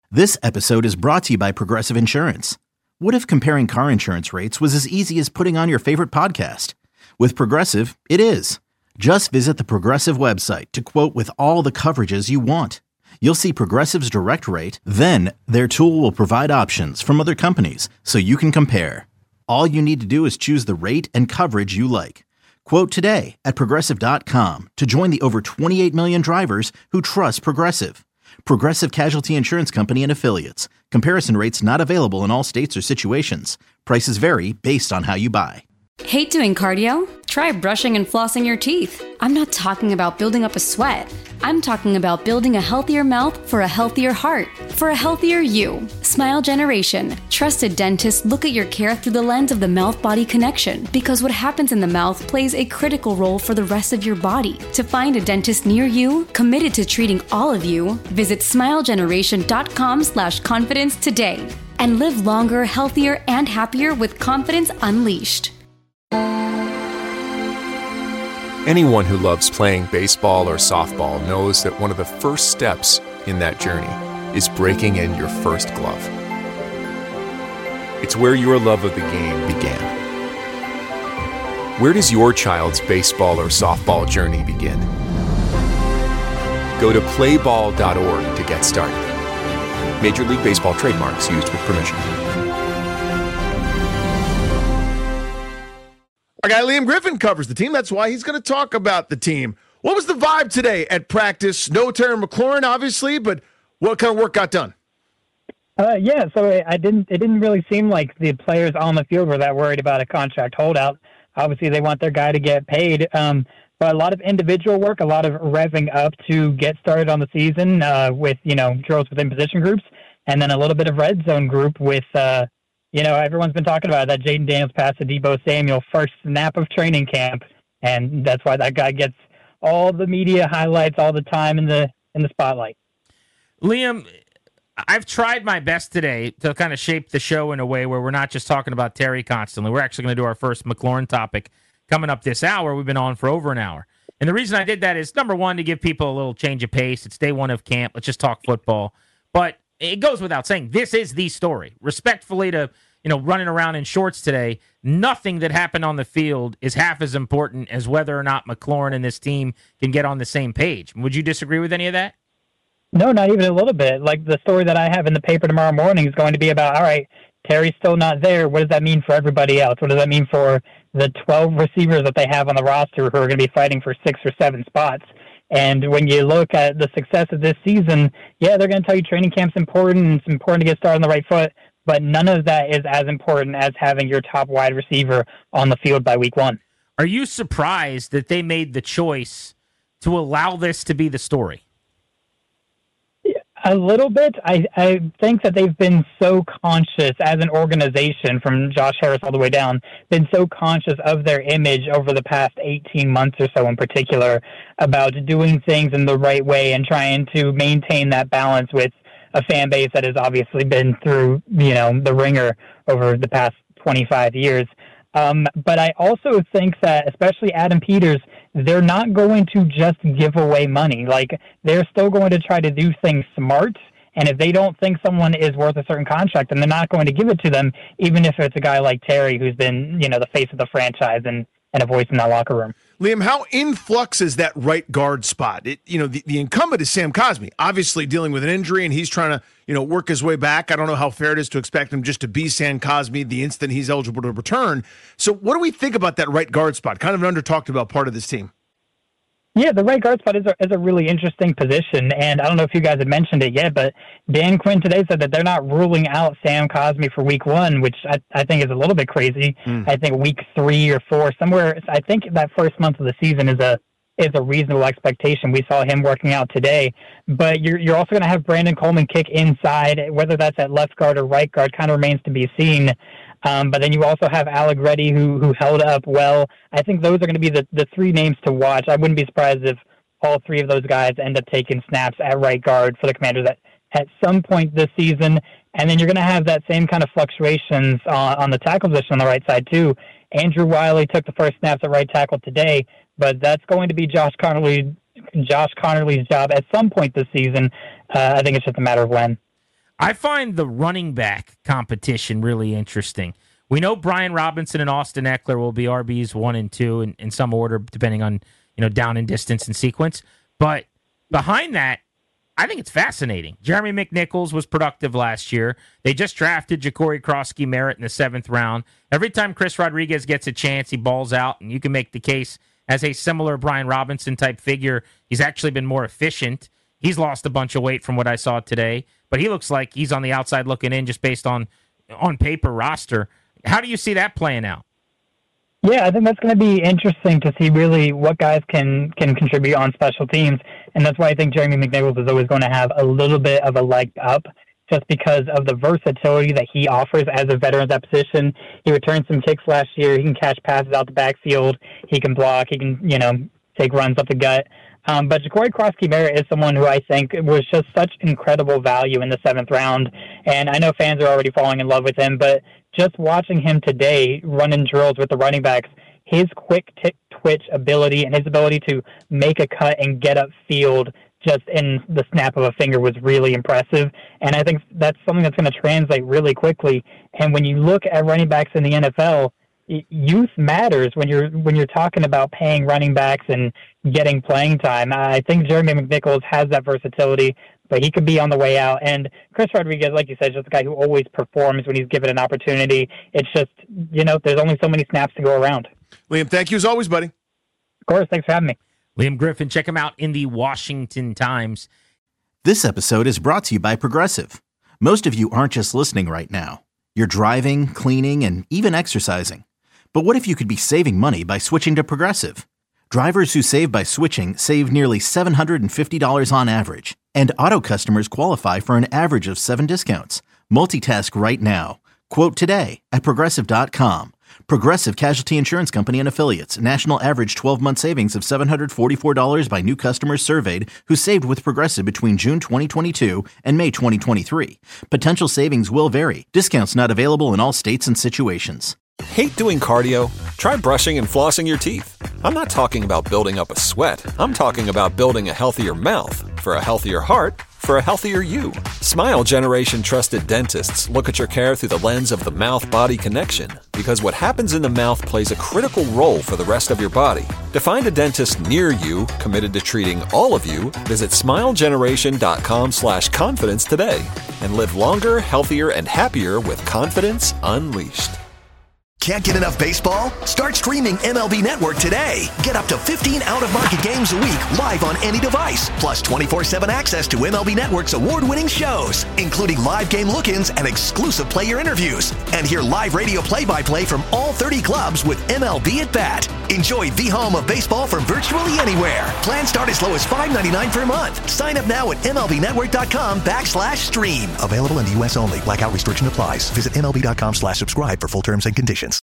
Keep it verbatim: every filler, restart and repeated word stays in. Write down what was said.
This episode is brought to you by Progressive Insurance. What if comparing car insurance rates was as easy as putting on your favorite podcast? With Progressive, it is. Just visit the Progressive website to quote with all the coverages you want. You'll see Progressive's direct rate, then their tool will provide options from other companies so you can compare. All you need to do is choose the rate and coverage you like. Quote today at progressive dot com to join the over twenty-eight million drivers who trust Progressive. Progressive Casualty Insurance Company and Affiliates. Comparison rates not available in all states or situations. Prices vary based on how you buy. Hate doing cardio? Try brushing and flossing your teeth. I'm not talking about building up a sweat. I'm talking about building a healthier mouth for a healthier heart, for a healthier you. Smile Generation. Trusted dentists look at your care through the lens of the mouth-body connection because what happens in the mouth plays a critical role for the rest of your body. To find a dentist near you, committed to treating all of you, visit smilegeneration.com slash confidence today and live longer, healthier, and happier with confidence unleashed. Anyone who loves playing baseball or softball knows that one of the first steps in that journey is breaking in your first glove. It's where your love of the game began. Where does your child's baseball or softball journey begin? Go to play ball dot org to get started. Major League Baseball trademarks used with permission. Our guy Liam Griffin covers the team. That's why he's going to talk about the team. What was the vibe today at practice? No Terry McLaurin, obviously, but what kind of work got done? Uh, yeah, so I didn't. It didn't really seem like the players on the field were that worried about a contract holdout. Obviously, they want their guy to get paid, um, but a lot of individual work, a lot of revving up to get started on the season uh, with you know drills within position groups, and then a little bit of red zone group with. Uh, You know, everyone's been talking about that Jaden Daniels pass to Deebo Samuel, first snap of training camp, and that's why that guy gets all the media highlights all the time in the in the spotlight. Liam, I've tried my best today to kind of shape the show in a way where we're not just talking about Terry constantly. We're actually going to do our first McLaurin topic coming up this hour. We've been on for over an hour. And the reason I did that is, number one, to give people a little change of pace. It's day one of camp. Let's just talk football. But it goes without saying, this is the story. Respectfully to, you know, running around in shorts today, nothing that happened on the field is half as important as whether or not McLaurin and this team can get on the same page. Would you disagree with any of that? No, not even a little bit. Like the story that I have in the paper tomorrow morning is going to be about, all right, Terry's still not there. What does that mean for everybody else? What does that mean for the twelve receivers that they have on the roster who are going to be fighting for six or seven spots? And when you look at the success of this season, yeah, they're going to tell you training camp's important, and it's important to get started on the right foot, but none of that is as important as having your top wide receiver on the field by week one. Are you surprised that they made the choice to allow this to be the story? A little bit. I, I think that they've been so conscious as an organization, from Josh Harris all the way down, been so conscious of their image over the past eighteen months or so in particular, about doing things in the right way and trying to maintain that balance with a fan base that has obviously been through, you know, the ringer over the past twenty-five years. Um, but I also think that, especially Adam Peters, they're not going to just give away money. Like, they're still going to try to do things smart. And if they don't think someone is worth a certain contract, then they're not going to give it to them, even if it's a guy like Terry, who's been, you know, the face of the franchise and, and a voice in that locker room. Liam, how in flux is that right guard spot? It, you know, the, the incumbent is Sam Cosmi, obviously dealing with an injury, and he's trying to, you know, work his way back. I don't know how fair it is to expect him just to be Sam Cosmi the instant he's eligible to return. So what do we think about that right guard spot? Kind of an under-talked about part of this team. Yeah, the right guard spot is a, is a really interesting position, and I don't know if you guys had mentioned it yet, but Dan Quinn today said that they're not ruling out Sam Cosmi for week one, which I, I think is a little bit crazy. Mm. I think week three or four, somewhere, I think that first month of the season is a is a reasonable expectation. We saw him working out today, but you're you're also going to have Brandon Coleman kick inside, whether that's at left guard or right guard, kind of remains to be seen. Um, but then you also have Allegretti, who who held up well. I think those are going to be the, the three names to watch. I wouldn't be surprised if all three of those guys end up taking snaps at right guard for the Commanders at, at some point this season. And then you're going to have that same kind of fluctuations on, on the tackle position on the right side, too. Andrew Wiley took the first snaps at right tackle today, but that's going to be Josh Connerly, Josh Connerly's job at some point this season. Uh, I think it's just a matter of when. I find the running back competition really interesting. We know Brian Robinson and Austin Eckler will be R Bs one and two in, in some order, depending on, you know, down in distance and sequence. But behind that, I think it's fascinating. Jeremy McNichols was productive last year. They just drafted Ja'Cory Krosky-Merritt in the seventh round. Every time Chris Rodriguez gets a chance, he balls out, and you can make the case as a similar Brian Robinson-type figure. He's actually been more efficient. He's lost a bunch of weight from what I saw today, but he looks like he's on the outside looking in just based on on paper roster. How do you see that playing out? Yeah, I think that's going to be interesting to see really what guys can can contribute on special teams. And that's why I think Jeremy McNichols is always going to have a little bit of a leg up just because of the versatility that he offers as a veteran at that position. He returned some kicks last year. He can catch passes out the backfield. He can block. He can, you know, take runs up the gut. Um, but Ja'Cory Krosky-Merritt is someone who I think was just such incredible value in the seventh round. And I know fans are already falling in love with him, but just watching him today running drills with the running backs, his quick tick twitch ability and his ability to make a cut and get upfield just in the snap of a finger was really impressive. And I think that's something that's going to translate really quickly. And when you look at running backs in the N F L, youth matters when you're when you're talking about paying running backs and getting playing time. I think Jeremy McNichols has that versatility, but he could be on the way out. And Chris Rodriguez, like you said, is just a guy who always performs when he's given an opportunity. It's just, you know, there's only so many snaps to go around. Liam, thank you as always, buddy. Of course, thanks for having me. Liam Griffin, check him out in the Washington Times. This episode is brought to you by Progressive. Most of you aren't just listening right now. You're driving, cleaning, and even exercising. But what if you could be saving money by switching to Progressive? Drivers who save by switching save nearly seven hundred fifty dollars on average. And auto customers qualify for an average of seven discounts. Multitask right now. Quote today at Progressive dot com. Progressive Casualty Insurance Company and Affiliates. National average twelve-month savings of seven hundred forty-four dollars by new customers surveyed who saved with Progressive between June twenty twenty-two and May twenty twenty-three. Potential savings will vary. Discounts not available in all states and situations. Hate doing cardio? Try brushing and flossing your teeth. I'm not talking about building up a sweat. I'm talking about building a healthier mouth. For a healthier heart, for a healthier you. Smile Generation trusted dentists look at your care through the lens of the mouth-body connection, because what happens in the mouth plays a critical role for the rest of your body. To find a dentist near you committed to treating all of you, visit smilegeneration.com slash confidence today and live longer, healthier, and happier with confidence unleashed. Can't get enough baseball? Start streaming M L B Network today. Get up to fifteen out-of-market games a week live on any device, plus twenty-four seven access to M L B Network's award-winning shows, including live game look-ins and exclusive player interviews. And hear live radio play-by-play from all thirty clubs with M L B at Bat. Enjoy the home of baseball from virtually anywhere. Plans start as low as five ninety-nine per month. Sign up now at MLBnetwork.com backslash stream. Available in the U S only. Blackout restriction applies. Visit MLB.com slash subscribe for full terms and conditions.